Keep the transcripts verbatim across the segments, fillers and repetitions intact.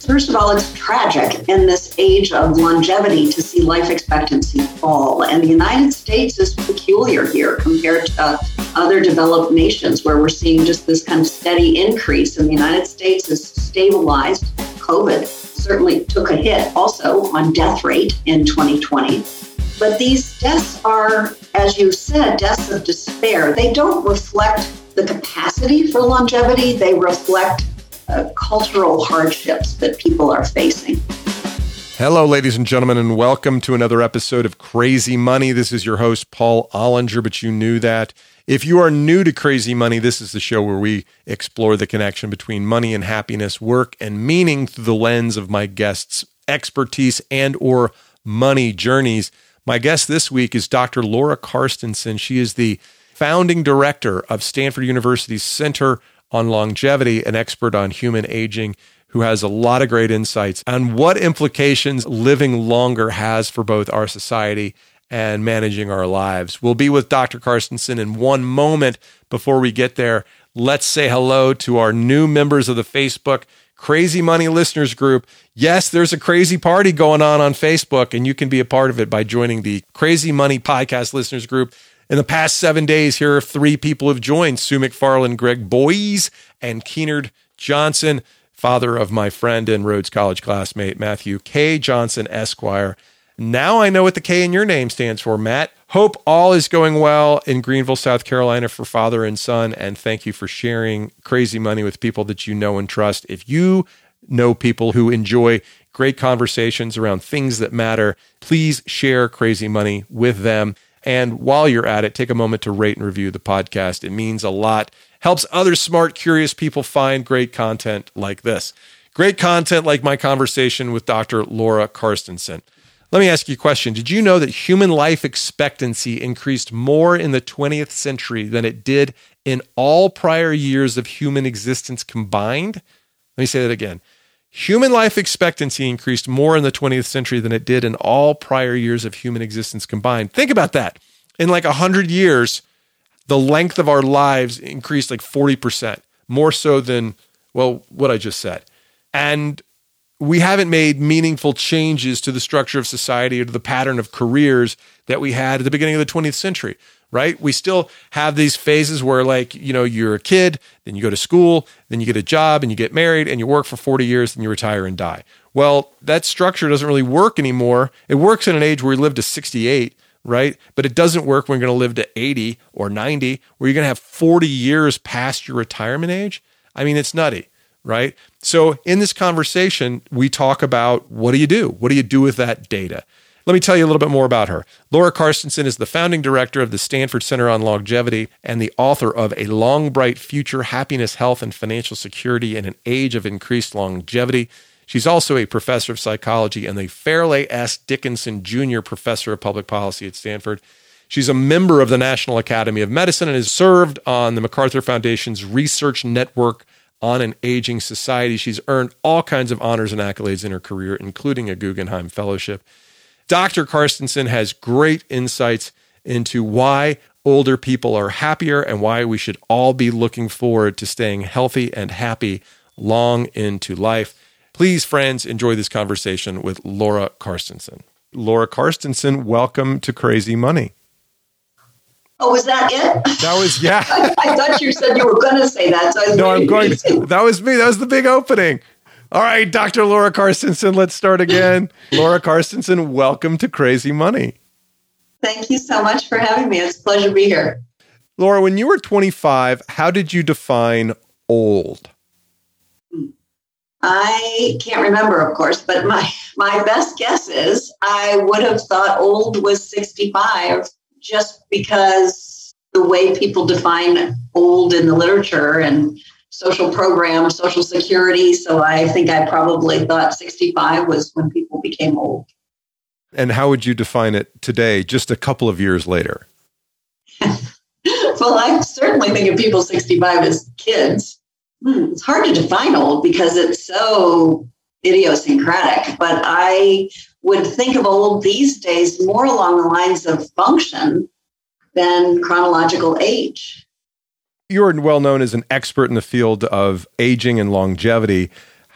First of all, it's tragic in this age of longevity to see life expectancy fall. And the United States is peculiar here compared to other developed nations where we're seeing just this kind of steady increase. And the United States has stabilized. COVID certainly took a hit also on death rate in twenty twenty. But these deaths are, as you said, deaths of despair. They don't reflect the capacity for longevity. They reflect Uh, cultural hardships that people are facing. Hello, ladies and gentlemen, and welcome to another episode of Crazy Money. This is your host, Paul Ollinger, but you knew that. If you are new to Crazy Money, this is the show where we explore the connection between money and happiness, work and meaning through the lens of my guests' expertise and or money journeys. My guest this week is Doctor Laura Carstensen. She is the founding director of Stanford University's Center on Longevity, an expert on human aging who has a lot of great insights on what implications living longer has for both our society and managing our lives. We'll be with Doctor Carstensen in one moment. Before we get there, let's say hello to our new members of the Facebook Crazy Money Listeners Group. Yes, there's a crazy party going on on Facebook, and you can be a part of it by joining the Crazy Money Podcast Listeners Group. In the past seven days, here are three people who have joined: Sue McFarland, Greg Boyes, and Keenard Johnson, father of my friend and Rhodes College classmate, Matthew K. Johnson, Esquire. Now I know what the K in your name stands for, Matt. Hope all is going well in Greenville, South Carolina for father and son, and thank you for sharing Crazy Money with people that you know and trust. If you know people who enjoy great conversations around things that matter, please share Crazy Money with them. And while you're at it, take a moment to rate and review the podcast. It means a lot. Helps other smart, curious people find great content like this. Great content like my conversation with Doctor Laura Carstensen. Let me ask you a question. Did you know that human life expectancy increased more in the twentieth century than it did in all prior years of human existence combined? Let me say that again. Human life expectancy increased more in the twentieth century than it did in all prior years of human existence combined. Think about that. In like one hundred years, the length of our lives increased like forty percent, more so than, well, what I just said. And we haven't made meaningful changes to the structure of society or to the pattern of careers that we had at the beginning of the twentieth century, right? We still have these phases where, like, you know, you're a kid, then you go to school, then you get a job and you get married and you work for forty years and you retire and die. Well, that structure doesn't really work anymore. It works in an age where we live to sixty-eight, right? But it doesn't work when you're going to live to eighty or ninety, where you're going to have forty years past your retirement age. I mean, it's nutty, right? So in this conversation, we talk about, what do you do? What do you do with that data? Let me tell you a little bit more about her. Laura Carstensen is the founding director of the Stanford Center on Longevity and the author of A Long Bright Future, Happiness, Health, and Financial Security in an Age of Increased Longevity. She's also a professor of psychology and the Fairleigh S. Dickinson Junior Professor of Public Policy at Stanford. She's a member of the National Academy of Medicine and has served on the MacArthur Foundation's Research Network on an Aging Society. She's earned all kinds of honors and accolades in her career, including a Guggenheim Fellowship. Doctor Carstensen has great insights into why older people are happier and why we should all be looking forward to staying healthy and happy long into life. Please, friends, enjoy this conversation with Laura Carstensen. Laura Carstensen, welcome to Crazy Money. Oh, was that it? That was, yeah. I, I thought you said you were going to say that. So I was no, I'm going to. That was me. That was the big opening. All right, Doctor Laura Carstensen, let's start again. Laura Carstensen, welcome to Crazy Money. Thank you so much for having me. It's a pleasure to be here. Laura, when you were twenty-five, how did you define old? I can't remember, of course, but my, my best guess is I would have thought old was sixty-five just because the way people define old in the literature and social programs, Social Security. So I think I probably thought sixty-five was when people became old. And how would you define it today, just a couple of years later? Well, I certainly think of people sixty-five as kids. Hmm, it's hard to define old because it's so idiosyncratic, but I would think of old these days more along the lines of function than chronological age. You're well known as an expert in the field of aging and longevity.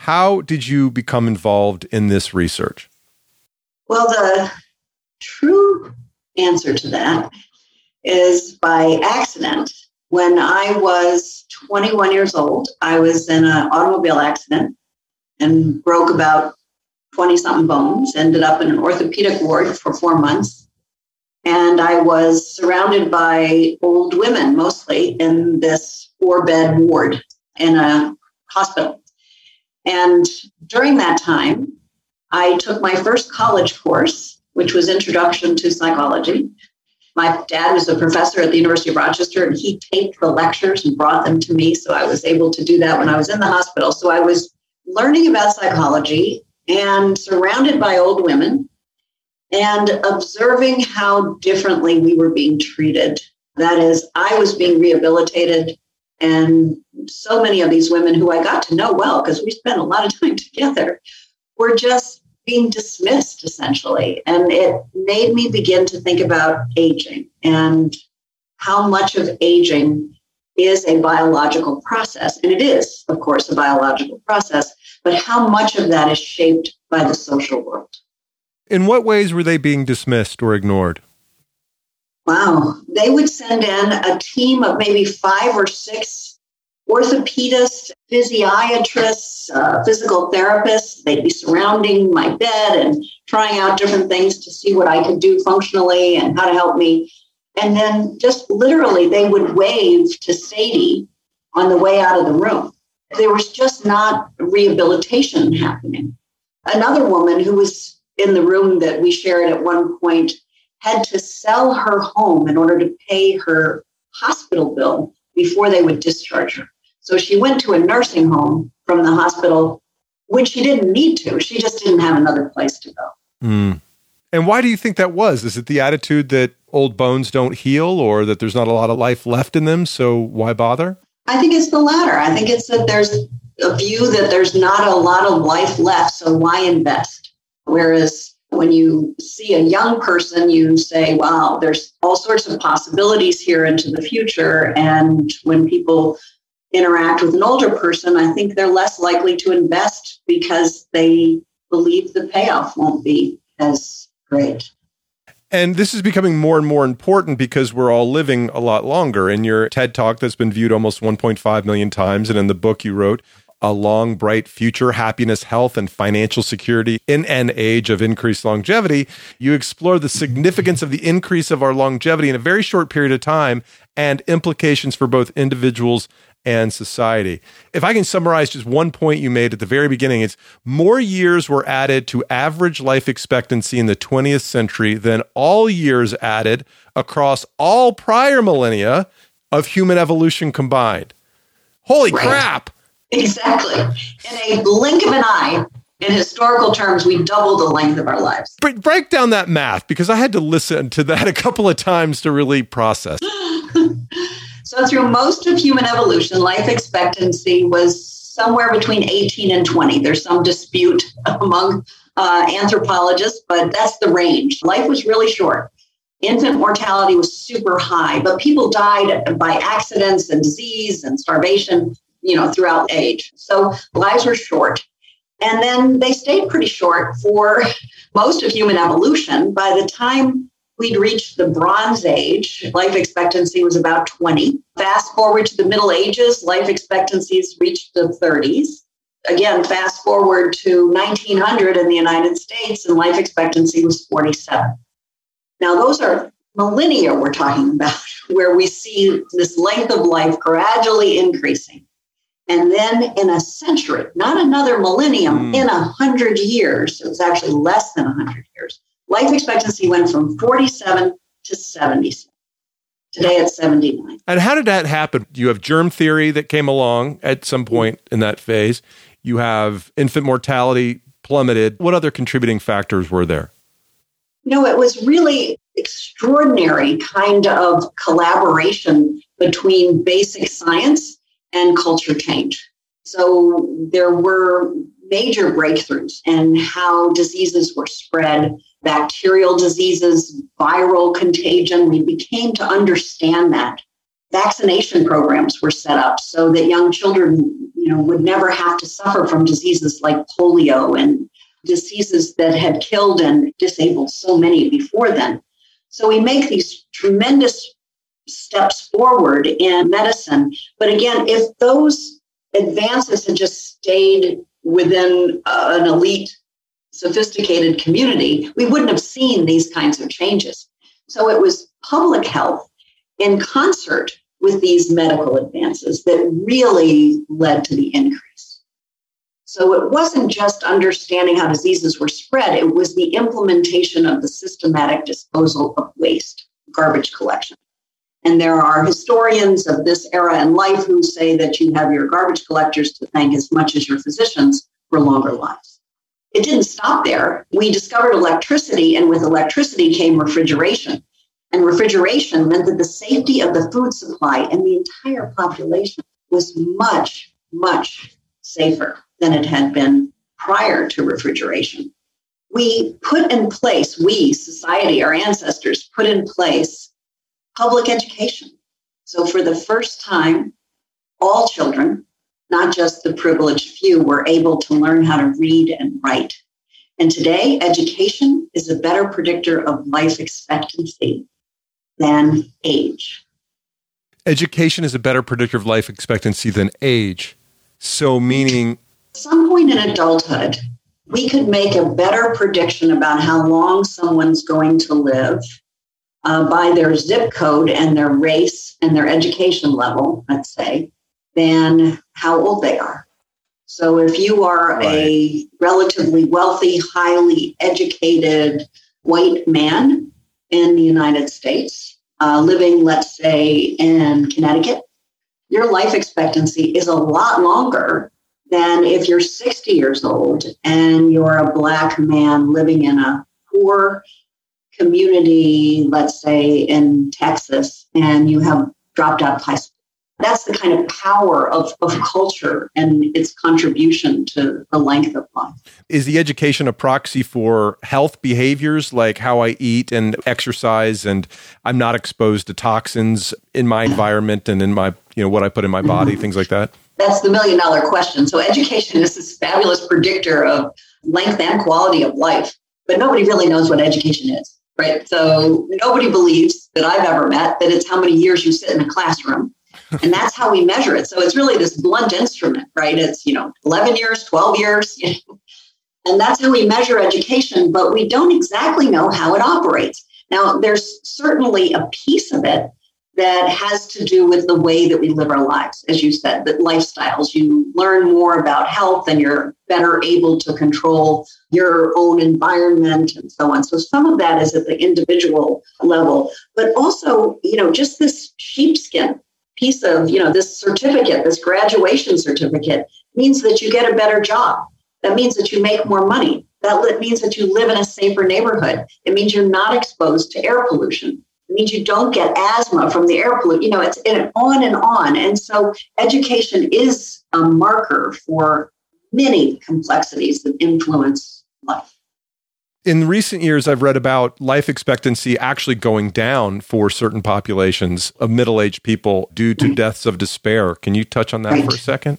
How did you become involved in this research? Well, the true answer to that is by accident. When I was twenty-one years old, I was in an automobile accident and broke about twenty-something bones, ended up in an orthopedic ward for four months. And I was surrounded by old women, mostly in this four-bed ward in a hospital. And during that time, I took my first college course, which was Introduction to Psychology. My dad was a professor at the University of Rochester, and he taped the lectures and brought them to me. So I was able to do that when I was in the hospital. So I was learning about psychology and surrounded by old women and observing how differently we were being treated. That is, I was being rehabilitated, and so many of these women who I got to know well, because we spent a lot of time together, were just being dismissed, essentially. And it made me begin to think about aging and how much of aging is a biological process. And it is, of course, a biological process, but how much of that is shaped by the social world. In what ways were they being dismissed or ignored? Wow. They would send in a team of maybe five or six orthopedists, physiatrists, uh, physical therapists. They'd be surrounding my bed and trying out different things to see what I could do functionally and how to help me. And then just literally they would wave to Sadie on the way out of the room. There was just not rehabilitation happening. Another woman who was in the room that we shared at one point had to sell her home in order to pay her hospital bill before they would discharge her. So she went to a nursing home from the hospital, which she didn't need to. She just didn't have another place to go. Mm. And why do you think that was? Is it the attitude that old bones don't heal, or that there's not a lot of life left in them, so why bother? I think it's the latter. I think it's that there's a view that there's not a lot of life left, so why invest? Whereas when you see a young person, you say, wow, there's all sorts of possibilities here into the future. And when people interact with an older person, I think they're less likely to invest because they believe the payoff won't be as great. And this is becoming more and more important because we're all living a lot longer. In your TED Talk that's been viewed almost one point five million times, and in the book you wrote, A Long, Bright Future, Happiness, Health, and Financial Security in an Age of Increased Longevity, you explore the significance of the increase of our longevity in a very short period of time and implications for both individuals and society. If I can summarize just one point you made at the very beginning, it's more years were added to average life expectancy in the twentieth century than all years added across all prior millennia of human evolution combined. Holy right. crap! Exactly. In a blink of an eye, in historical terms, we doubled the length of our lives. Break down that math, because I had to listen to that a couple of times to really process. So through most of human evolution, life expectancy was somewhere between eighteen and twenty. There's some dispute among uh, anthropologists, but that's the range. Life was really short. Infant mortality was super high, but people died by accidents and disease and starvation, you know, throughout age. So lives were short. And then they stayed pretty short for most of human evolution. By the time we'd reached the Bronze Age, life expectancy was about twenty. Fast forward to the Middle Ages, life expectancies reached the thirties. Again, fast forward to nineteen hundred in the United States, and life expectancy was forty-seven. Now, those are millennia we're talking about, where we see this length of life gradually increasing. And then in a century, not another millennium, mm. in a hundred years, it was actually less than a hundred years, life expectancy went from forty-seven to seventy-seven. Today it's seventy-nine. And how did that happen? You have germ theory that came along at some point in that phase. You have infant mortality plummeted. What other contributing factors were there? No, it was really extraordinary kind of collaboration between basic science and culture change. So there were major breakthroughs in how diseases were spread, bacterial diseases, viral contagion. We became to understand that. vaccination programs were set up so that young children, you know, would never have to suffer from diseases like polio and diseases that had killed and disabled so many before then. So we make these tremendous steps forward in medicine. But again, if those advances had just stayed within uh, an elite, sophisticated community, we wouldn't have seen these kinds of changes. So it was public health in concert with these medical advances that really led to the increase. So it wasn't just understanding how diseases were spread, it was the implementation of the systematic disposal of waste, garbage collection. And there are historians of this era in life who say that you have your garbage collectors to thank as much as your physicians for longer lives. It didn't stop there. We discovered electricity, and with electricity came refrigeration. And refrigeration meant that the safety of the food supply and the entire population was much, much safer than it had been prior to refrigeration. We put in place, we, society, our ancestors, put in place public education. So for the first time, all children, not just the privileged few, were able to learn how to read and write. And today, education is a better predictor of life expectancy than age. Education is a better predictor of life expectancy than age. So meaning... At some point in adulthood, we could make a better prediction about how long someone's going to live uh, by their zip code and their race and their education level, let's say, than how old they are. So if you are right. a relatively wealthy, highly educated white man in the United States, uh, living, let's say, in Connecticut, your life expectancy is a lot longer than if you're sixty years old and you're a Black man living in a poor community, let's say in Texas, and you have dropped out of high school. That's the kind of power of, of culture and its contribution to the length of life. Is the education a proxy for health behaviors, like how I eat and exercise, and I'm not exposed to toxins in my environment and in my, you know, what I put in my body, things like that? That's the million dollar question. So education is this fabulous predictor of length and quality of life, but nobody really knows what education is, right? So nobody believes that I've ever met that it's how many years you sit in a classroom. And that's how we measure it. So it's really this blunt instrument, right? It's, you know, eleven years, twelve years, you know, and that's how we measure education, but we don't exactly know how it operates. Now, there's certainly a piece of it that has to do with the way that we live our lives. As you said, that lifestyles, you learn more about health and you're better able to control your own environment and so on. So some of that is at the individual level, but also, you know, just this sheepskin piece of, you know, this certificate, this graduation certificate means that you get a better job. That means that you make more money. That means that you live in a safer neighborhood. It means you're not exposed to air pollution. It means you don't get asthma from the air pollution. You know, it's on and on. And so education is a marker for many complexities that influence life. In recent years, I've read about life expectancy actually going down for certain populations of middle-aged people due to deaths of despair. Can you touch on that right. for a second?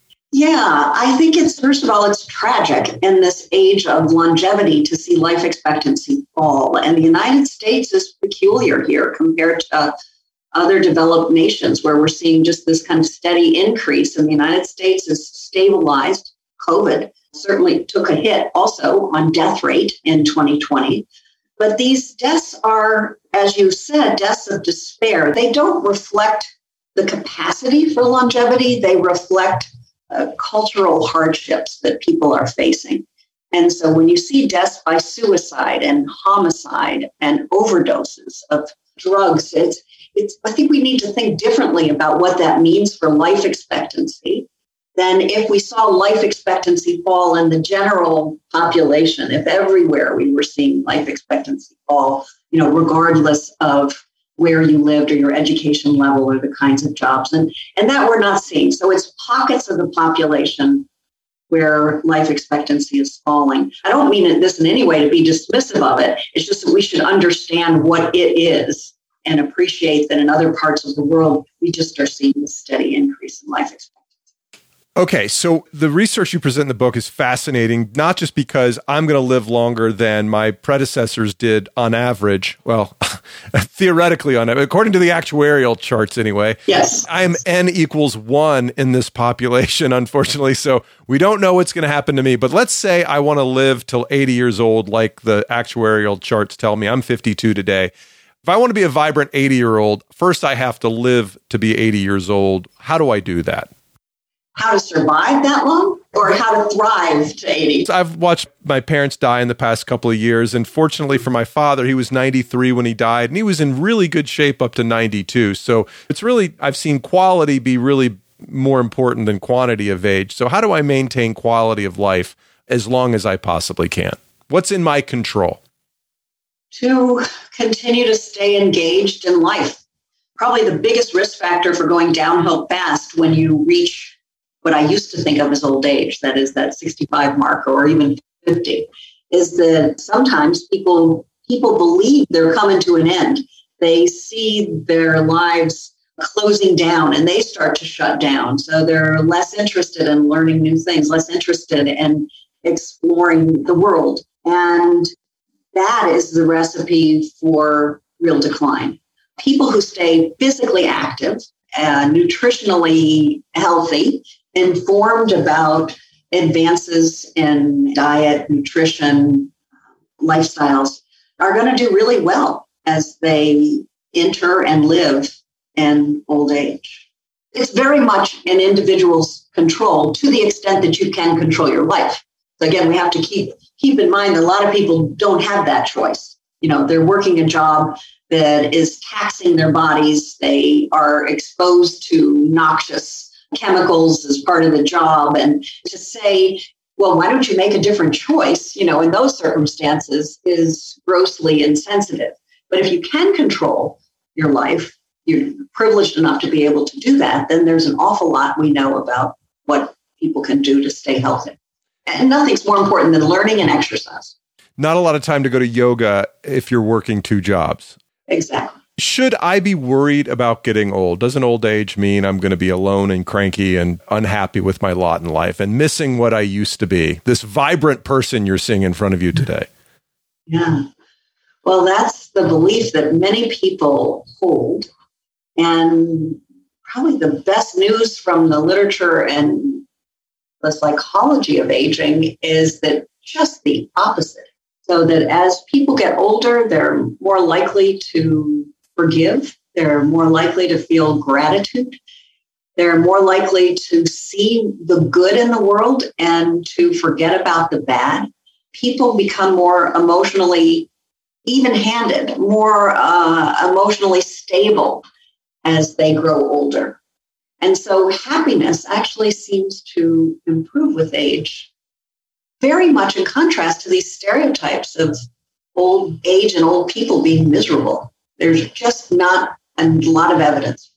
Yeah, I think it's, first of all, it's tragic in this age of longevity to see life expectancy fall. And the United States is peculiar here compared to other developed nations where we're seeing just this kind of steady increase. And the United States is stabilized. COVID certainly took a hit also on death rate in twenty twenty. But these deaths are, as you said, deaths of despair. They don't reflect the capacity for longevity. They reflect uh, cultural hardships that people are facing. And so when you see deaths by suicide and homicide and overdoses of drugs, it's, it's, I think we need to think differently about what that means for life expectancy than if we saw life expectancy fall in the general population, if everywhere we were seeing life expectancy fall, you know, regardless of where you lived or your education level or the kinds of jobs. And, and that we're not seeing. So it's pockets of the population where life expectancy is falling. I don't mean this in any way to be dismissive of it. It's just that we should understand what it is and appreciate that in other parts of the world, we just are seeing a steady increase in life expectancy. Okay, so the research you present in the book is fascinating, not just because I'm going to live longer than my predecessors did on average. Well, theoretically on it, according to the actuarial charts anyway. Yes. I'm N equals one in this population, unfortunately, so we don't know what's going to happen to me. But let's say I want to live till eighty years old, like the actuarial charts tell me. I'm fifty-two today. If I want to be a vibrant eighty-year-old, first I have to live to be eighty years old. How do I do that? How to survive that long or how to thrive to eighty? I've watched my parents die in the past couple of years. And fortunately for my father, he was ninety-three when he died, and he was in really good shape up to ninety-two. So it's really, I've seen quality be really more important than quantity of age. So how do I maintain quality of life as long as I possibly can? What's in my control? To continue to stay engaged in life. Probably the biggest risk factor for going downhill fast when you reach what I used to think of as old age, that is that sixty-five mark or even fifty, is that sometimes people people believe they're coming to an end. They see their lives closing down and they start to shut down. So they're less interested in learning new things, less interested in exploring the world. And that is the recipe for real decline. People who stay physically active, uh, nutritionally healthy, informed about advances in diet, nutrition, lifestyles, are going to do really well as they enter and live in old age. It's very much an individual's control to the extent that you can control your life. So again, we have to keep keep in mind that a lot of people don't have that choice. You know, they're working a job that is taxing their bodies. They are exposed to noxious chemicals as part of the job. And to say, well, why don't you make a different choice, you know, in those circumstances is grossly insensitive. But if you can control your life, you're privileged enough to be able to do that, then there's an awful lot we know about what people can do to stay healthy. And nothing's more important than learning and exercise. Not a lot of time to go to yoga if you're working two jobs. Exactly. Should I be worried about getting old? Doesn't old age mean I'm going to be alone and cranky and unhappy with my lot in life and missing what I used to be? This vibrant person you're seeing in front of you today. Yeah. Well, that's the belief that many people hold. And probably the best news from the literature and the psychology of aging is that just the opposite. So that as people get older, they're more likely to forgive. They're more likely to feel gratitude. They're more likely to see the good in the world and to forget about the bad. People become more emotionally even-handed, more uh, emotionally stable as they grow older. And so happiness actually seems to improve with age, very much in contrast to these stereotypes of old age and old people being miserable. There's just not a lot of evidence.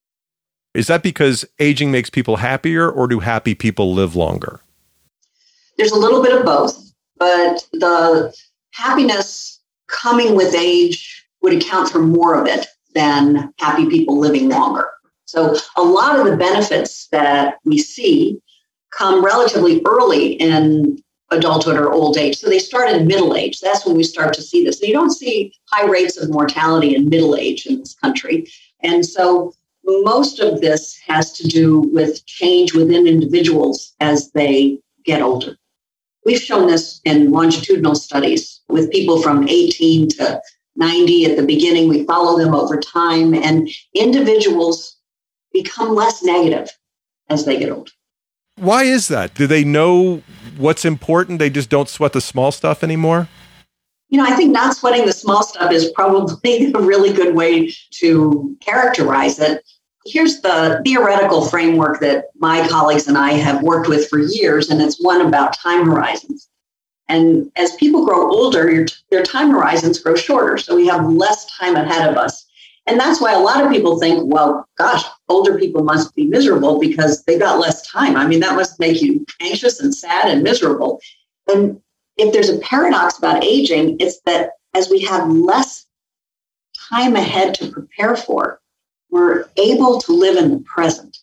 Is that because aging makes people happier, or do happy people live longer? There's a little bit of both, but the happiness coming with age would account for more of it than happy people living longer. So a lot of the benefits that we see come relatively early in adulthood or old age. So they start in middle age. That's when we start to see this. And you don't see high rates of mortality in middle age in this country. And so most of this has to do with change within individuals as they get older. We've shown this in longitudinal studies with people from eighteen to ninety at the beginning. We follow them over time, and individuals become less negative as they get older. Why is that? Do they know what's important? They just don't sweat the small stuff anymore? You know, I think not sweating the small stuff is probably a really good way to characterize it. Here's the theoretical framework that my colleagues and I have worked with for years, and it's one about time horizons. And as people grow older, your, their time horizons grow shorter, so we have less time ahead of us. And that's why a lot of people think, well, gosh, older people must be miserable because they got less time. I mean, that must make you anxious and sad and miserable. And if there's a paradox about aging, it's that as we have less time ahead to prepare for, we're able to live in the present.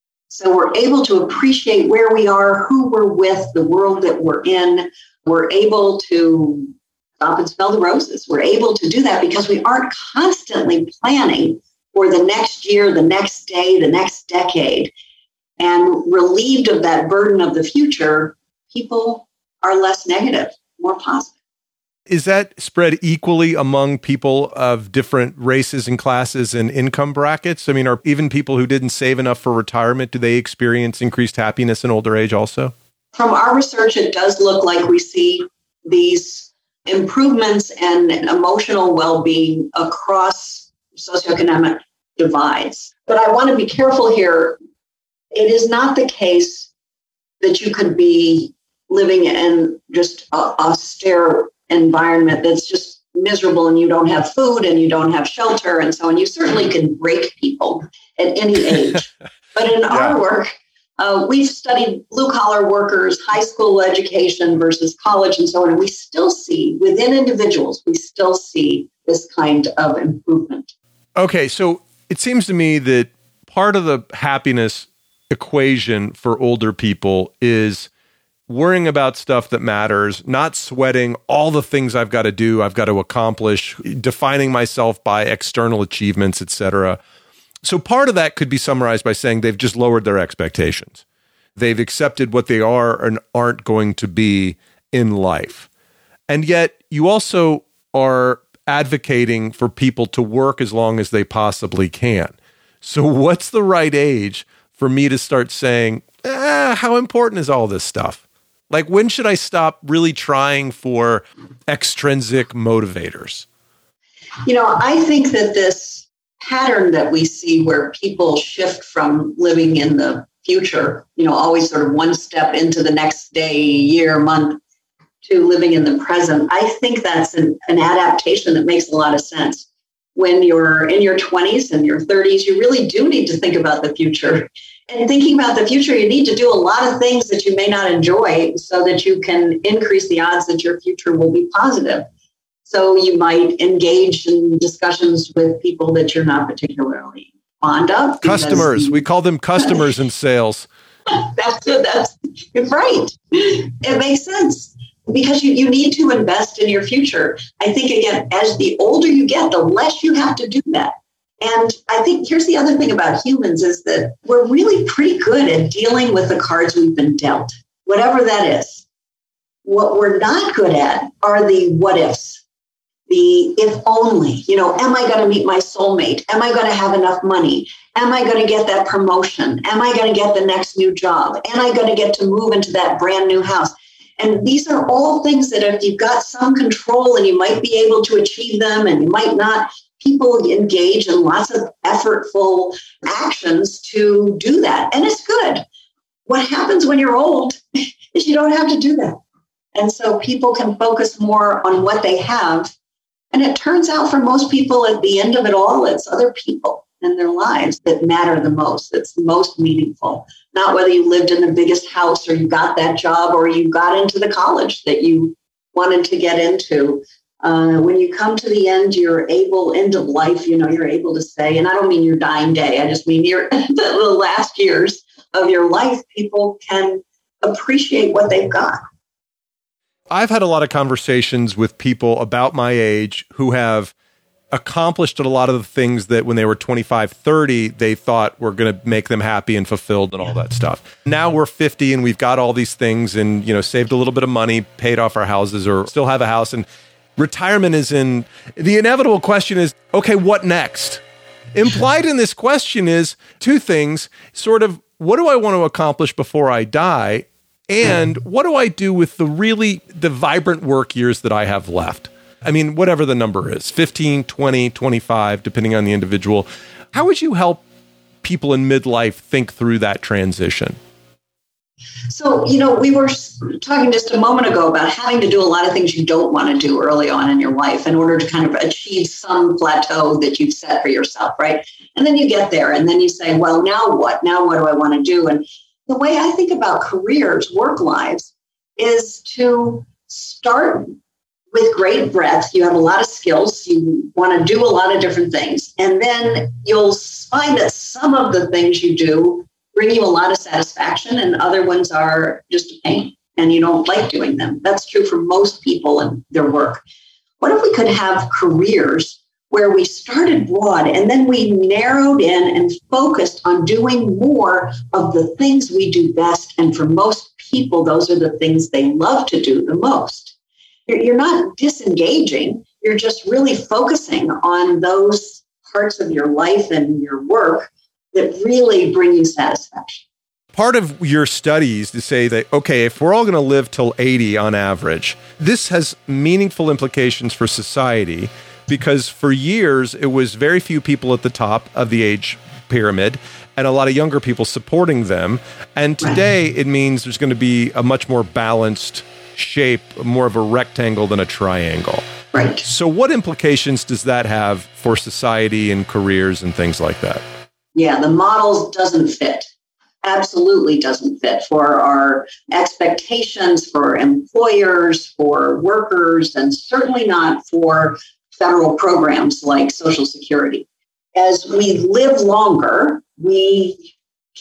So we're able to appreciate where we are, who we're with, the world that we're in. We're able to stop and smell the roses. We're able to do that because we aren't constantly planning for the next year, the next day, the next decade. And relieved of that burden of the future, people are less negative, more positive. Is that spread equally among people of different races and classes and income brackets? I mean, are even people who didn't save enough for retirement, do they experience increased happiness in older age also? From our research, it does look like we see these improvements and emotional well-being across socioeconomic divides. But I want to be careful here. It is not the case that you could be living in just an austere environment that's just miserable and you don't have food and you don't have shelter and so on. You certainly can break people at any age. But in yeah. our work, uh, we've studied blue-collar workers, high school education versus college and so on. And we still see, within individuals, we still see this kind of improvement. Okay, so it seems to me that part of the happiness equation for older people is worrying about stuff that matters, not sweating all the things I've got to do, I've got to accomplish, defining myself by external achievements, et cetera. So part of that could be summarized by saying they've just lowered their expectations. They've accepted what they are and aren't going to be in life. And yet you also are advocating for people to work as long as they possibly can. So what's the right age for me to start saying, ah, how important is all this stuff? Like, when should I stop really trying for extrinsic motivators? You know, I think that this pattern that we see where people shift from living in the future, you know, always sort of one step into the next day, year, month, to living in the present, I think that's an, an adaptation that makes a lot of sense. When you're in your twenties and your thirties, you really do need to think about the future. And thinking about the future, you need to do a lot of things that you may not enjoy so that you can increase the odds that your future will be positive. So you might engage in discussions with people that you're not particularly fond of. Customers. You, we call them customers in sales. That's it. That's right. It makes sense. Because you, you need to invest in your future. I think, again, as the older you get, the less you have to do that. And I think here's the other thing about humans is that we're really pretty good at dealing with the cards we've been dealt, whatever that is. What we're not good at are the what ifs, the if only. You know, am I going to meet my soulmate? Am I going to have enough money? Am I going to get that promotion? Am I going to get the next new job? Am I going to get to move into that brand new house? And these are all things that if you've got some control and you might be able to achieve them and you might not, people engage in lots of effortful actions to do that. And it's good. What happens when you're old is you don't have to do that. And so people can focus more on what they have. And it turns out for most people at the end of it all, it's other people and their lives that matter the most. It's the most meaningful. Not whether you lived in the biggest house or you got that job or you got into the college that you wanted to get into. Uh, when you come to the end, you're able, end of life, you know, you're able to say, and I don't mean your dying day, I just mean your the, the last years of your life, people can appreciate what they've got. I've had a lot of conversations with people about my age who have accomplished a lot of the things that when they were twenty-five, thirty, they thought were going to make them happy and fulfilled and all that stuff. Now we're fifty and we've got all these things and, you know, saved a little bit of money, paid off our houses or still have a house. And retirement is in, the inevitable question is, okay, what next? Implied in this question is two things, sort of, what do I want to accomplish before I die? And what do I do with the really, the vibrant work years that I have left? I mean, whatever the number is, fifteen, twenty, twenty-five, depending on the individual. How would you help people in midlife think through that transition? So, you know, we were talking just a moment ago about having to do a lot of things you don't want to do early on in your life in order to kind of achieve some plateau that you've set for yourself, right? And then you get there and then you say, well, now what? Now what do I want to do? And the way I think about careers, work lives, is to start with great breadth. You have a lot of skills. You want to do a lot of different things. And then you'll find that some of the things you do bring you a lot of satisfaction and other ones are just a pain and you don't like doing them. That's true for most people in their work. What if we could have careers where we started broad and then we narrowed in and focused on doing more of the things we do best? And for most people, those are the things they love to do the most. You're not disengaging. You're just really focusing on those parts of your life and your work that really bring you satisfaction. Part of your studies to say that, okay, if we're all going to live till eighty on average, this has meaningful implications for society because for years it was very few people at the top of the age pyramid and a lot of younger people supporting them. And today it means there's going to be a much more balanced shape, more of a rectangle than a triangle. Right. So what implications does that have for society and careers and things like that? Yeah, the model doesn't fit. Absolutely doesn't fit for our expectations for employers, for workers, and certainly not for federal programs like Social Security. As we live longer, we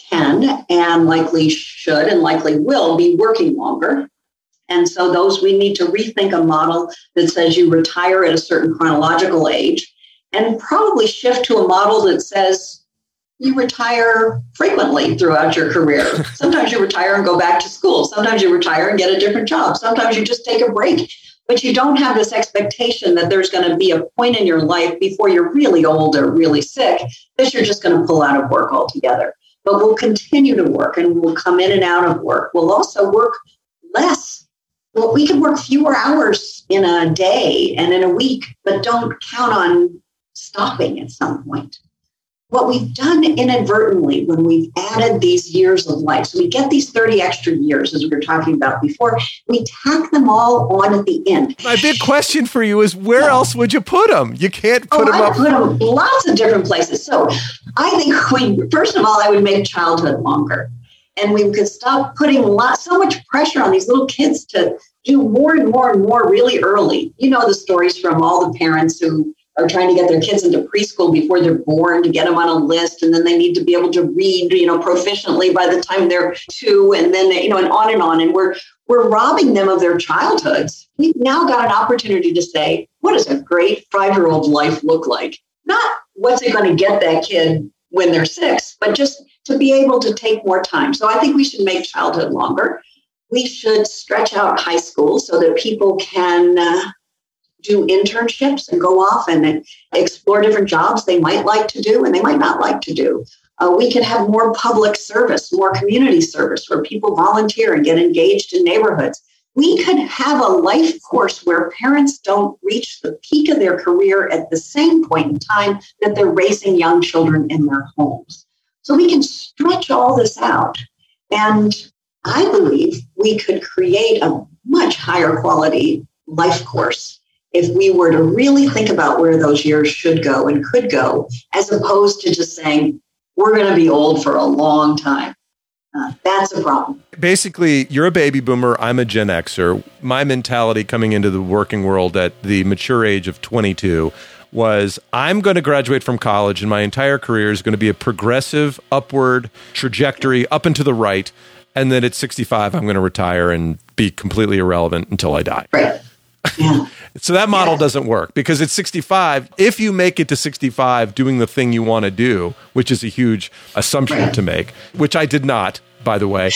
can and likely should and likely will be working longer. And so those, we need to rethink a model that says you retire at a certain chronological age and probably shift to a model that says you retire frequently throughout your career. Sometimes you retire and go back to school. Sometimes you retire and get a different job. Sometimes you just take a break. But you don't have this expectation that there's going to be a point in your life before you're really old or really sick that you're just going to pull out of work altogether. But we'll continue to work and we'll come in and out of work. We'll also work less. Well, we can work fewer hours in a day and in a week, but don't count on stopping at some point. What we've done inadvertently when we've added these years of life, so we get these thirty extra years, as we were talking about before, we tack them all on at the end. My big question for you is, where yeah. else would you put them? You can't put oh, them I up. put them lots of different places. So I think we, first of all, I would make childhood longer. And we could stop putting lot, so much pressure on these little kids to do more and more and more really early. You know the stories from all the parents who are trying to get their kids into preschool before they're born to get them on a list. And then they need to be able to read, you know, proficiently by the time they're two. And then, you know, and on and on. And we're we're robbing them of their childhoods. We've now got an opportunity to say, what does a great five-year-old life look like? Not what's it going to get that kid when they're six, but just to be able to take more time. So I think we should make childhood longer. We should stretch out high school so that people can uh, do internships and go off and explore different jobs they might like to do and they might not like to do. Uh, we could have more public service, more community service where people volunteer and get engaged in neighborhoods. We could have a life course where parents don't reach the peak of their career at the same point in time that they're raising young children in their homes. So we can stretch all this out. And I believe we could create a much higher quality life course if we were to really think about where those years should go and could go, as opposed to just saying, we're going to be old for a long time. Uh, that's a problem. Basically, you're a baby boomer. I'm a Gen Xer. My mentality coming into the working world at the mature age of twenty-two was I'm going to graduate from college and my entire career is going to be a progressive upward trajectory up and to the right. And then at sixty-five, I'm going to retire and be completely irrelevant until I die. Right. Yeah. So that model yeah. doesn't work because at sixty-five, if you make it to sixty-five doing the thing you want to do, which is a huge assumption right. to make, which I did not, by the way.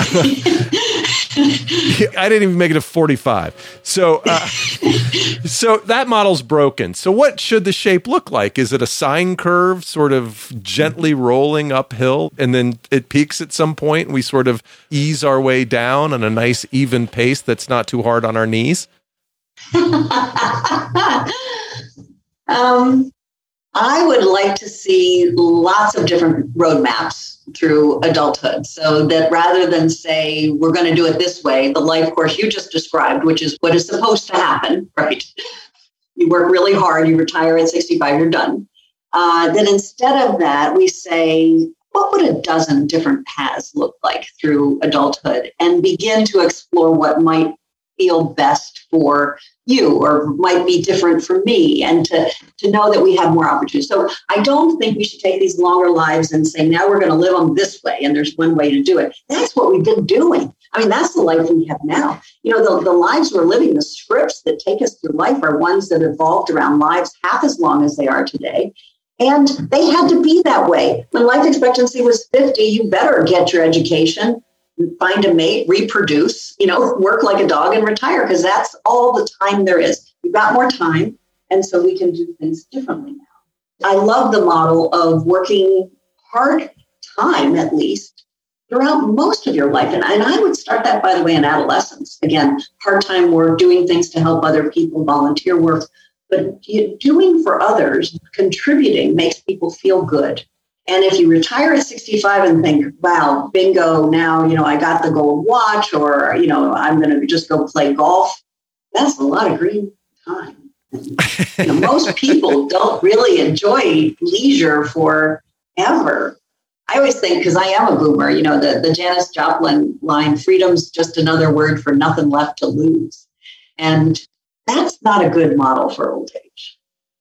I didn't even make it to forty-five. So, uh, so that model's broken. So what should the shape look like? Is it a sine curve sort of gently rolling uphill and then it peaks at some point and we sort of ease our way down on a nice even pace that's not too hard on our knees? um, I would like to see lots of different roadmaps through adulthood so that rather than say, we're going to do it this way, the life course you just described, which is what is supposed to happen, right? You work really hard, you retire at sixty-five, you're done. Uh, then instead of that, we say, what would a dozen different paths look like through adulthood and begin to explore what might feel best for you or might be different for me, and to, to know that we have more opportunities. So I don't think we should take these longer lives and say, now we're going to live them this way, and there's one way to do it. That's what we've been doing. I mean, that's the life we have now. You know, the, the lives we're living, the scripts that take us through life are ones that evolved around lives half as long as they are today. And they had to be that way. When life expectancy was fifty, you better get your education, find a mate, reproduce, you know, work like a dog and retire, because that's all the time there is. We've got more time, and so we can do things differently now. I love the model of working part-time, at least, throughout most of your life. And, and I would start that, by the way, in adolescence. Again, part-time work, doing things to help other people, volunteer work. But doing for others, contributing, makes people feel good. And if you retire at sixty-five and think, wow, bingo, now, you know, I got the gold watch, or, you know, I'm going to just go play golf, that's a lot of green time. You know, most people don't really enjoy leisure forever. I always think, because I am a boomer, you know, the, the Janis Joplin line, freedom's just another word for nothing left to lose. And that's not a good model for old age.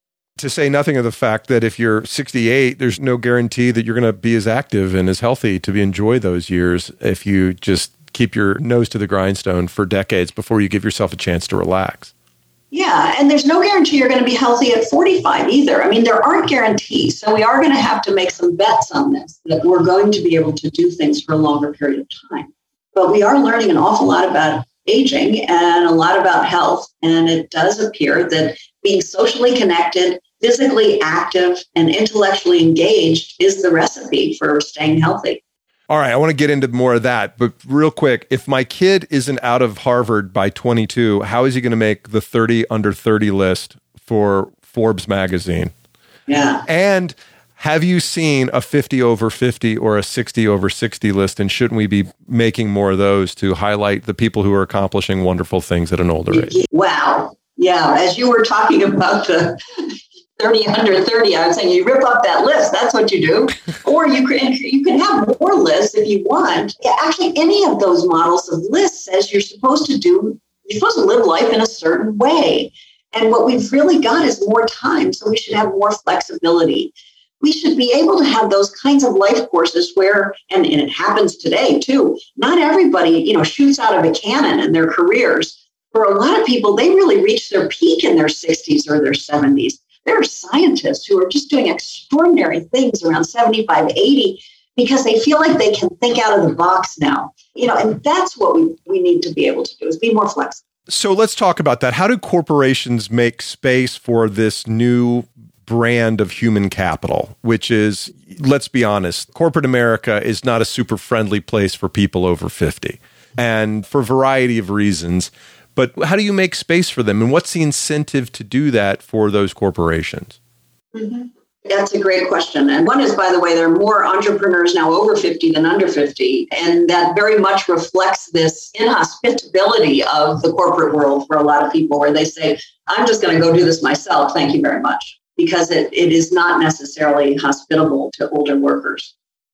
To say nothing of the fact that if you're sixty-eight, there's no guarantee that you're going to be as active and as healthy to enjoy those years if you just keep your nose to the grindstone for decades before you give yourself a chance to relax. Yeah, and there's no guarantee you're going to be healthy at forty-five either. I mean, there aren't guarantees. So we are going to have to make some bets on this, that we're going to be able to do things for a longer period of time. But we are learning an awful lot about aging and a lot about health. And it does appear that being socially connected, physically active, and intellectually engaged is the recipe for staying healthy. All right, I want to get into more of that, but real quick, if my kid isn't out of Harvard by twenty-two, how is he going to make the thirty under thirty list for Forbes magazine? Yeah. And have you seen a fifty over fifty or a sixty over sixty list, and shouldn't we be making more of those to highlight the people who are accomplishing wonderful things at an older age? Wow. Yeah, as you were talking about the thirty under thirty, I was saying you rip up that list. That's what you do. Or you can, you can have more lists if you want. Actually, any of those models of lists says you're supposed to do, you're supposed to live life in a certain way. And what we've really got is more time. So we should have more flexibility. We should be able to have those kinds of life courses where, and, and it happens today too, not everybody, you know, shoots out of a cannon in their careers. For a lot of people, they really reach their peak in their sixties or their seventies. There are scientists who are just doing extraordinary things around seventy-five, eighty because they feel like they can think out of the box now. You know, and that's what we, we need to be able to do, is be more flexible. So let's talk about that. How do corporations make space for this new brand of human capital, which is, let's be honest, corporate America is not a super friendly place for people over fifty, and for a variety of reasons. But how do you make space for them? And what's the incentive to do that for those corporations? Mm-hmm. That's a great question. And one is, by the way, there are more entrepreneurs now over fifty than under fifty. And that very much reflects this inhospitability of the corporate world for a lot of people, where they say, I'm just going to go do this myself. Thank you very much. Because it, it is not necessarily hospitable to older workers,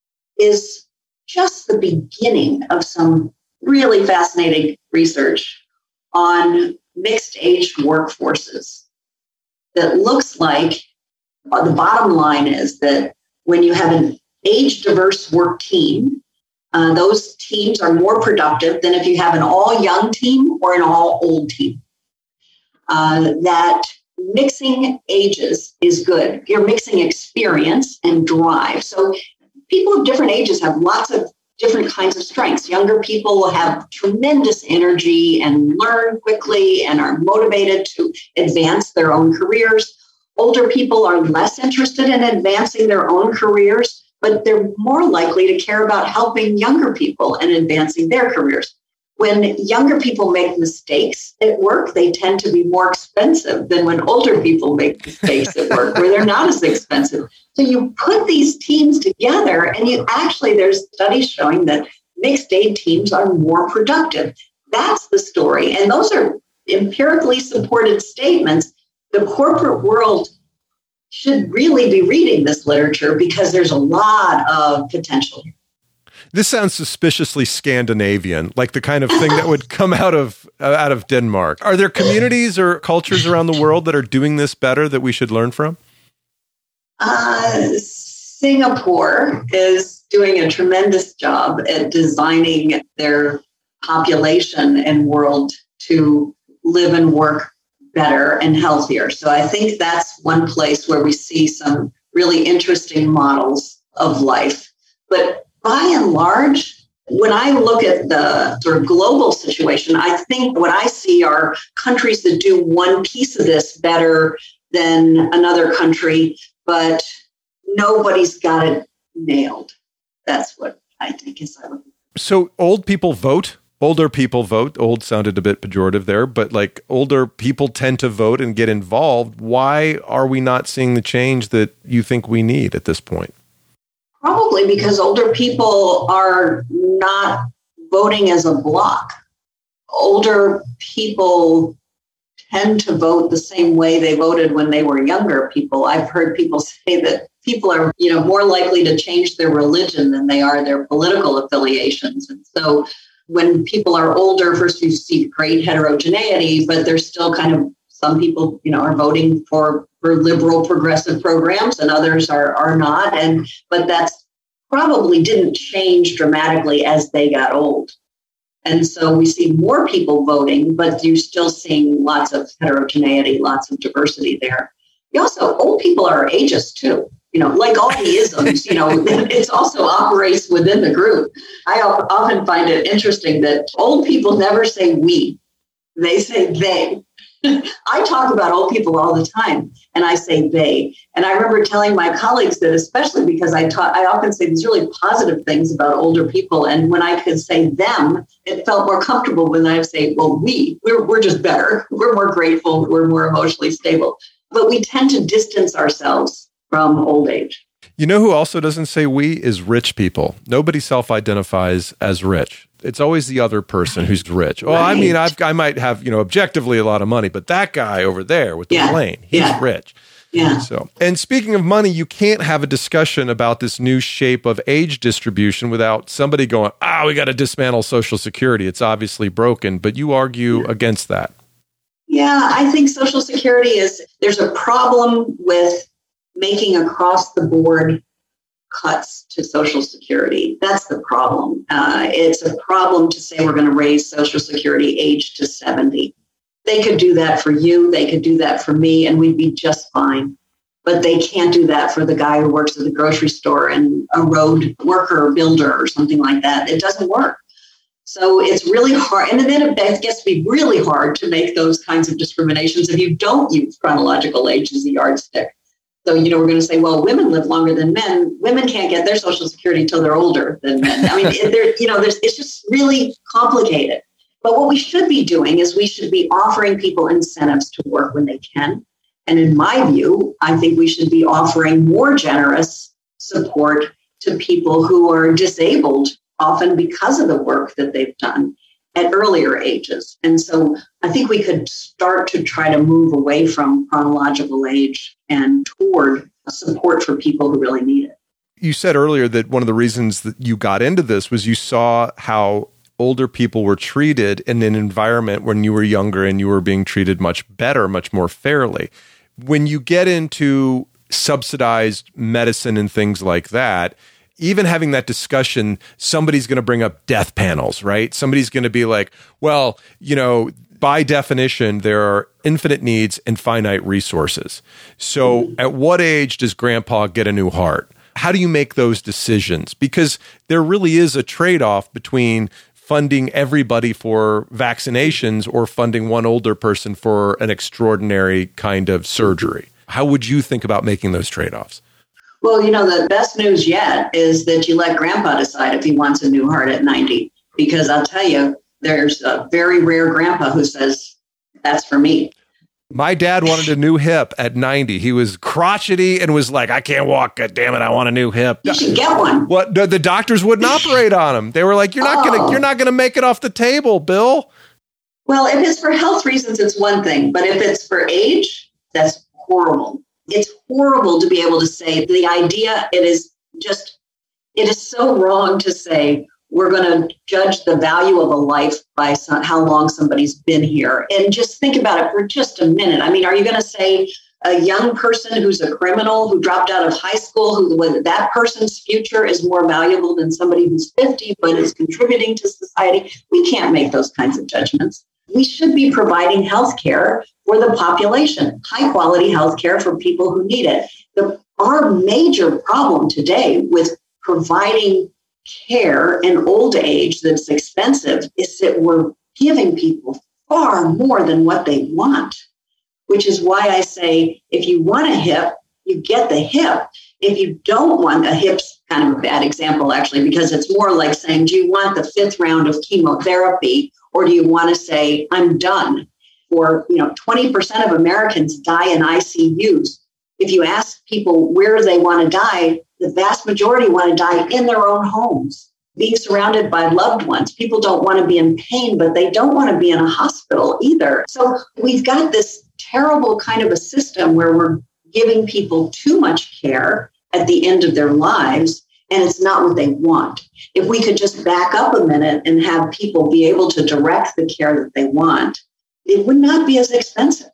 is just the beginning of some really fascinating research on mixed-age workforces that looks like, uh, the bottom line is that when you have an age-diverse work team, uh, those teams are more productive than if you have an all-young team or an all-old team. Uh, that mixing ages is good. You're mixing experience and drive. So people of different ages have lots of different kinds of strengths. Younger people will have tremendous energy and learn quickly and are motivated to advance their own careers. Older people are less interested in advancing their own careers, but they're more likely to care about helping younger people and advancing their careers. When younger people make mistakes at work, they tend to be more expensive than when older people make mistakes at work, where they're not as expensive. So you put these teams together, and you actually, there's studies showing that mixed age teams are more productive. That's the story. And those are empirically supported statements. The corporate world should really be reading this literature because there's a lot of potential. This sounds suspiciously Scandinavian, like the kind of thing that would come out of uh, out of Denmark. Are there communities or cultures around the world that are doing this better that we should learn from? Uh, Singapore is doing a tremendous job at designing their population and world to live and work better and healthier. So I think that's one place where we see some really interesting models of life. But by and large, when I look at the sort of global situation, I think what I see are countries that do one piece of this better than another country, but nobody's got it nailed. That's what I think is. So old people vote? Older people vote. Old sounded a bit pejorative there, but like older people tend to vote and get involved. Why are we not seeing the change that you think we need at this point? Probably because older people are not voting as a block. Older people tend to vote the same way they voted when they were younger people. I've heard people say that people are, you know, more likely to change their religion than they are their political affiliations. And so when people are older, first you see great heterogeneity, but there's still kind of some people, you know, are voting for, for liberal progressive programs and others are, are not. And but that's probably didn't change dramatically as they got old. And so we see more people voting, but you're still seeing lots of heterogeneity, lots of diversity there. You also, old people are ageist too. You know, like all the isms, you know, it also operates within the group. I often find it interesting that old people never say we, they say they. I talk about old people all the time, and I say they. And I remember telling my colleagues that, especially because I taught, I often say these really positive things about older people. And when I could say them, it felt more comfortable when I say, well, we, we're, we're just better. We're more grateful. We're more emotionally stable. But we tend to distance ourselves from old age. You know who also doesn't say we is rich people. Nobody self-identifies as rich. It's always the other person who's rich. Well, right. I mean, I've, I might have, you know, objectively a lot of money, but that guy over there with the yeah. plane, he's yeah. rich. Yeah. So, and speaking of money, you can't have a discussion about this new shape of age distribution without somebody going, ah, oh, we got to dismantle Social Security. It's obviously broken, but you argue yeah. against that. Yeah, I think Social Security is, there's a problem with making across the board cuts to Social Security. That's the problem. Uh, it's a problem to say we're going to raise Social Security age to seventy. They could do that for you. They could do that for me, and we'd be just fine. But they can't do that for the guy who works at the grocery store and a road worker or builder or something like that. It doesn't work. So it's really hard. And then it gets to be really hard to make those kinds of discriminations if you don't use chronological age as a yardstick. So, you know, we're going to say, well, women live longer than men. Women can't get their Social Security until they're older than men. I mean, there, you know, there's, it's just really complicated. But what we should be doing is we should be offering people incentives to work when they can. And in my view, I think we should be offering more generous support to people who are disabled, often because of the work that they've done at earlier ages. And so I think we could start to try to move away from chronological age and toward support for people who really need it. You said earlier that one of the reasons that you got into this was you saw how older people were treated in an environment when you were younger and you were being treated much better, much more fairly. When you get into subsidized medicine and things like that, even having that discussion, somebody's going to bring up death panels, right? Somebody's going to be like, well, you know, by definition, there are infinite needs and finite resources. So at what age does grandpa get a new heart? How do you make those decisions? Because there really is a trade-off between funding everybody for vaccinations or funding one older person for an extraordinary kind of surgery. How would you think about making those trade-offs? Well, you know, the best news yet is that you let grandpa decide if he wants a new heart at ninety, because I'll tell you, there's a very rare grandpa who says, that's for me. My dad wanted a new hip at ninety. He was crotchety and was like, I can't walk. God damn it. I want a new hip. You should get one. What? The, the doctors wouldn't operate on him. They were like, you're not oh. going to, you're not going to make it off the table, Bill. Well, if it's for health reasons, it's one thing. But if it's for age, that's horrible. It's horrible to be able to say the idea, it is just It is so wrong to say we're going to judge the value of a life by some, how long somebody's been here. And just think about it for just a minute. I mean, are you going to say a young person who's a criminal who dropped out of high school, who that person's future is more valuable than somebody who's fifty but is contributing to society? We can't make those kinds of judgments. We should be providing health care for the population, high quality health care for people who need it. The, our major problem today with providing care in old age that's expensive is that we're giving people far more than what they want, which is why I say, if you want a hip, you get the hip. If you don't want a hip's kind of a bad example, actually, because it's more like saying, do you want the fifth round of chemotherapy, or do you want to say, I'm done? For, you know, twenty percent of Americans die in I C Us. If you ask people where they want to die, the vast majority want to die in their own homes, being surrounded by loved ones. People don't want to be in pain, but they don't want to be in a hospital either. So we've got this terrible kind of a system where we're giving people too much care at the end of their lives, and it's not what they want. If we could just back up a minute and have people be able to direct the care that they want, it would not be as expensive.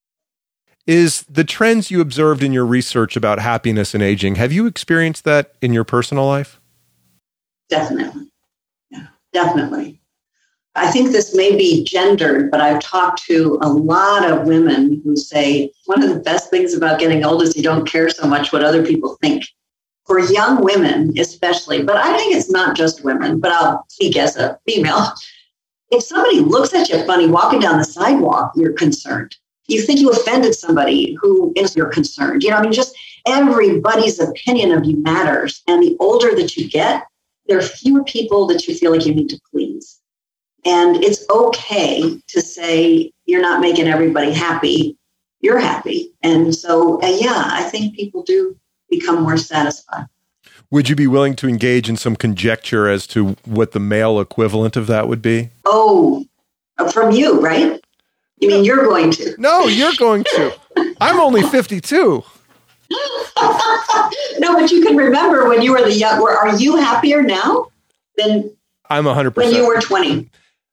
Is the trends you observed in your research about happiness and aging, have you experienced that in your personal life? Definitely. Yeah, definitely. I think this may be gendered, but I've talked to a lot of women who say one of the best things about getting old is you don't care so much what other people think. For young women, especially, but I think it's not just women, but I'll speak as a female. If somebody looks at you funny walking down the sidewalk, you're concerned. You think you offended somebody who is you're concerned. You know, I mean, just everybody's opinion of you matters. And the older that you get, there are fewer people that you feel like you need to please. And it's okay to say you're not making everybody happy. You're happy. And so, uh, yeah, I think people do become more satisfied. Would you be willing to engage in some conjecture as to what the male equivalent of that would be? Oh, from you, right? You mean you're going to? No, you're going to. I'm only fifty-two. No, but you can remember when you were the young. Are you happier now than I'm one hundred percent. when you were twenty?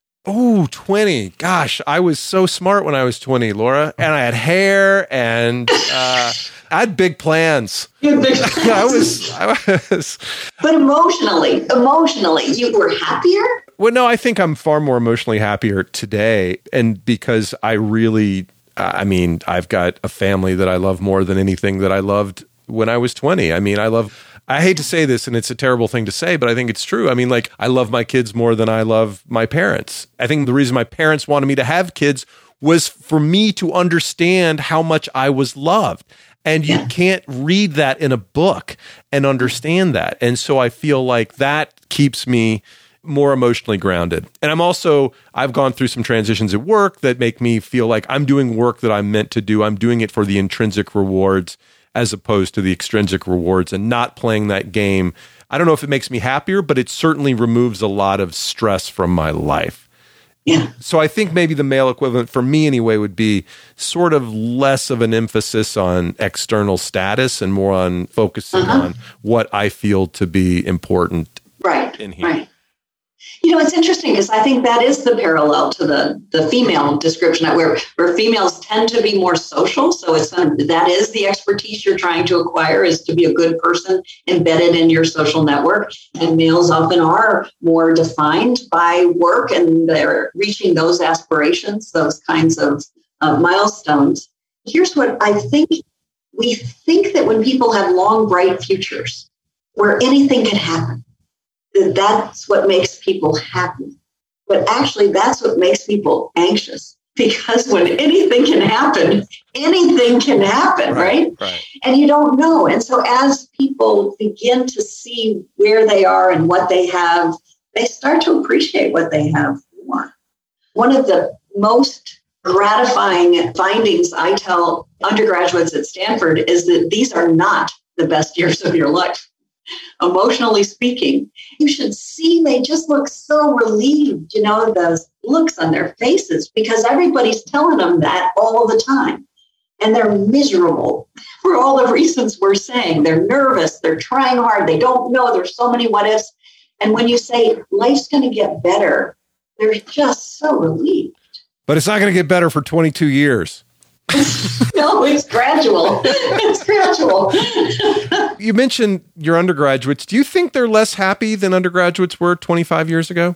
Oh, twenty. Gosh, I was so smart when I was twenty, Laura. And I had hair and uh, I had big plans. You had big plans. I was, I was. But emotionally, emotionally, you were happier? Well, no, I think I'm far more emotionally happier today. And because I really, I mean, I've got a family that I love more than anything that I loved when I was twenty. I mean, I love, I hate to say this and it's a terrible thing to say, but I think it's true. I mean, like, I love my kids more than I love my parents. I think the reason my parents wanted me to have kids was for me to understand how much I was loved. And you yeah. can't read that in a book and understand that. And so I feel like that keeps me more emotionally grounded. And I'm also, I've gone through some transitions at work that make me feel like I'm doing work that I'm meant to do. I'm doing it for the intrinsic rewards as opposed to the extrinsic rewards and not playing that game. I don't know if it makes me happier, but it certainly removes a lot of stress from my life. Yeah. So I think maybe the male equivalent for me anyway would be sort of less of an emphasis on external status and more on focusing uh-huh. on what I feel to be important right. in here. Right. You know, it's interesting because I think that is the parallel to the, the female description where, where females tend to be more social. So it's um, that is the expertise you're trying to acquire, is to be a good person embedded in your social network. And males often are more defined by work and they're reaching those aspirations, those kinds of uh, milestones. Here's what I think. We think that when people have long, bright futures where anything can happen, that that's what makes people happy. But actually, that's what makes people anxious. Because when anything can happen, anything can happen, right? Right? right. And you don't know. And so as people begin to see where they are and what they have, they start to appreciate what they have more. One of the most gratifying findings I tell undergraduates at Stanford is that these are not the best years of your life. Emotionally speaking, you should see they just look so relieved, you know, the looks on their faces, because everybody's telling them that all the time. and they're miserable for all the reasons we're saying. They're nervous, they're trying hard, they don't know, there's so many what ifs. And when you say life's going to get better, they're just so relieved. But it's not going to get better for twenty-two years. No, it's gradual. It's gradual. You mentioned your undergraduates. Do you think they're less happy than undergraduates were twenty-five years ago?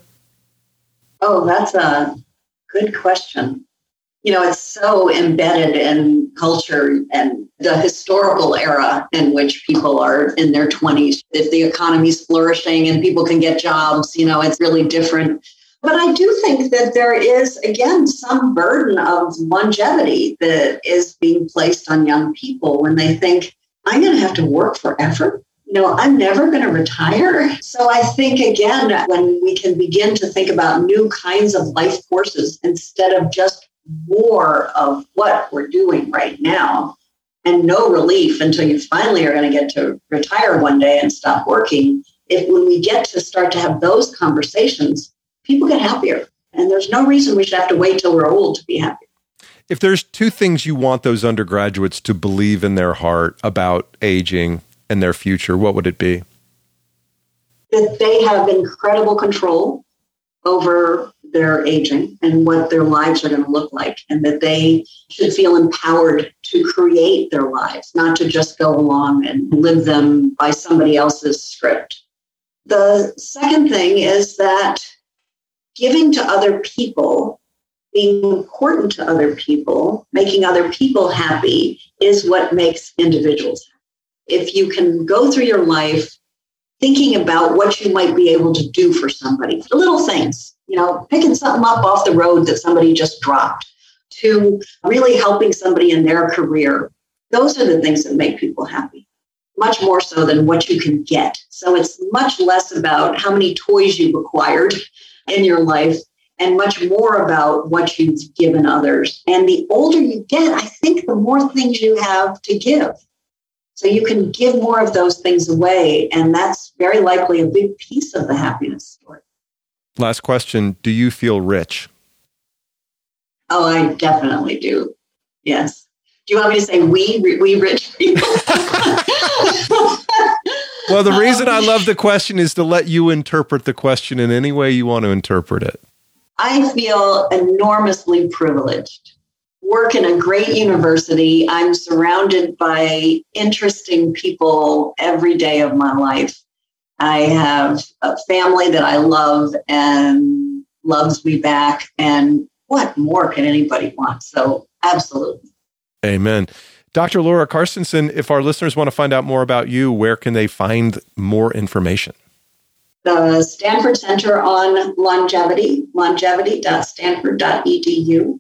Oh, that's a good question. You know, it's so embedded in culture and the historical era in which people are in their twenties. If the economy's flourishing and people can get jobs, you know, it's really different. But I do think that there is, again, some burden of longevity that is being placed on young people when they think, I'm going to have to work forever. You know, I'm never going to retire. So I think, again, when we can begin to think about new kinds of life courses instead of just more of what we're doing right now and no relief until you finally are going to get to retire one day and stop working. If when we get to start to have those conversations, people get happier. And there's no reason we should have to wait till we're old to be happy. If there's two things you want those undergraduates to believe in their heart about aging and their future, what would it be? That they have incredible control over their aging and what their lives are going to look like, and that they should feel empowered to create their lives, not to just go along and live them by somebody else's script. The second thing is that giving to other people, being important to other people, making other people happy is what makes individuals happy. If you can go through your life thinking about what you might be able to do for somebody, the little things, you know, picking something up off the road that somebody just dropped, to really helping somebody in their career, those are the things that make people happy, much more so than what you can get. So it's much less about how many toys you've acquired in your life and much more about what you've given others. And the older you get, I think the more things you have to give. So you can give more of those things away. And that's very likely a big piece of the happiness story. Last question. Do you feel rich? Oh, I definitely do. Yes. Do you want me to say we, we rich people? Well, the reason I love the question is to let you interpret the question in any way you want to interpret it. I feel enormously privileged. Work in a great university. I'm surrounded by interesting people every day of my life. I have a family that I love and loves me back. And what more can anybody want? So absolutely. Amen. Doctor Laura Carstensen, if our listeners want to find out more about you, where can they find more information? The Stanford Center on Longevity, longevity dot stanford dot e d u,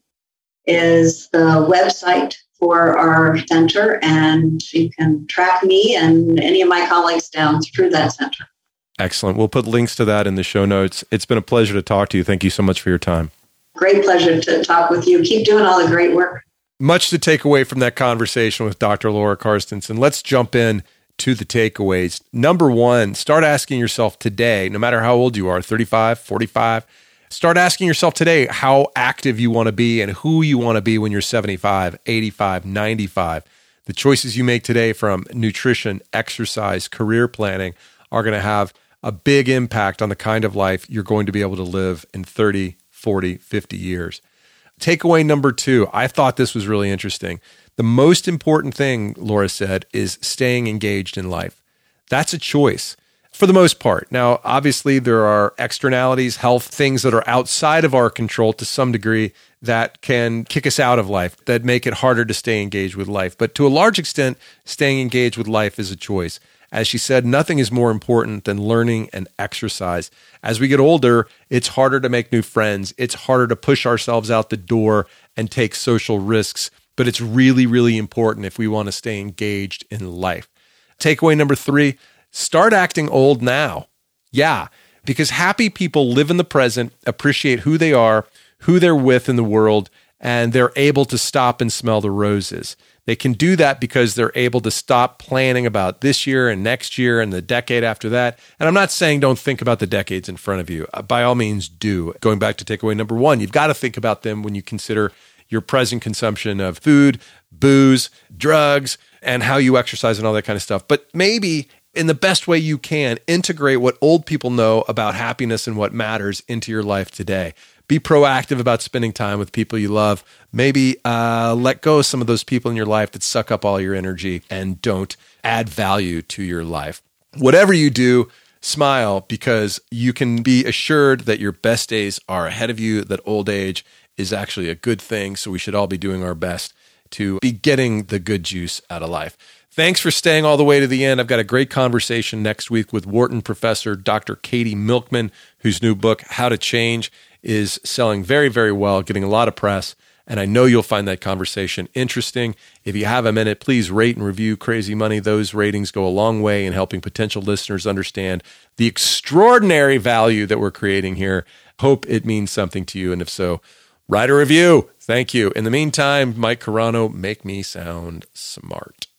is the website for our center, and you can track me and any of my colleagues down through that center. Excellent. We'll put links to that in the show notes. It's been a pleasure to talk to you. Thank you so much for your time. Great pleasure to talk with you. Keep doing all the great work. Much to take away from that conversation with Doctor Laura Carstensen. Let's jump in to the takeaways. Number one, start asking yourself today, no matter how old you are, thirty-five, forty-five, start asking yourself today how active you want to be and who you want to be when you're seventy-five, eighty-five, ninety-five. The choices you make today from nutrition, exercise, career planning are going to have a big impact on the kind of life you're going to be able to live in thirty, forty, fifty years. Takeaway number two, I thought this was really interesting. The most important thing, Laura said, is staying engaged in life. That's a choice for the most part. Now, obviously, there are externalities, health things that are outside of our control to some degree that can kick us out of life, that make it harder to stay engaged with life. But to a large extent, staying engaged with life is a choice. As she said, nothing is more important than learning and exercise. As we get older, it's harder to make new friends. It's harder to push ourselves out the door and take social risks. But it's really, really important if we want to stay engaged in life. Takeaway number three, start acting old now. Yeah, because happy people live in the present, appreciate who they are, who they're with in the world, and they're able to stop and smell the roses. They can do that because they're able to stop planning about this year and next year and the decade after that. And I'm not saying don't think about the decades in front of you. By all means, do. Going back to takeaway number one, you've got to think about them when you consider your present consumption of food, booze, drugs, and how you exercise and all that kind of stuff. But maybe in the best way you can, integrate what old people know about happiness and what matters into your life today. Be proactive about spending time with people you love. Maybe uh, let go of some of those people in your life that suck up all your energy and don't add value to your life. Whatever you do, smile, because you can be assured that your best days are ahead of you, that old age is actually a good thing. So we should all be doing our best to be getting the good juice out of life. Thanks for staying all the way to the end. I've got a great conversation next week with Wharton professor Doctor Katie Milkman, whose new book, How to Change, is selling very, very well, getting a lot of press. And I know you'll find that conversation interesting. If you have a minute, please rate and review Crazy Money. Those ratings go a long way in helping potential listeners understand the extraordinary value that we're creating here. Hope it means something to you. And if so, write a review. Thank you. In the meantime, Mike Carano, make me sound smart.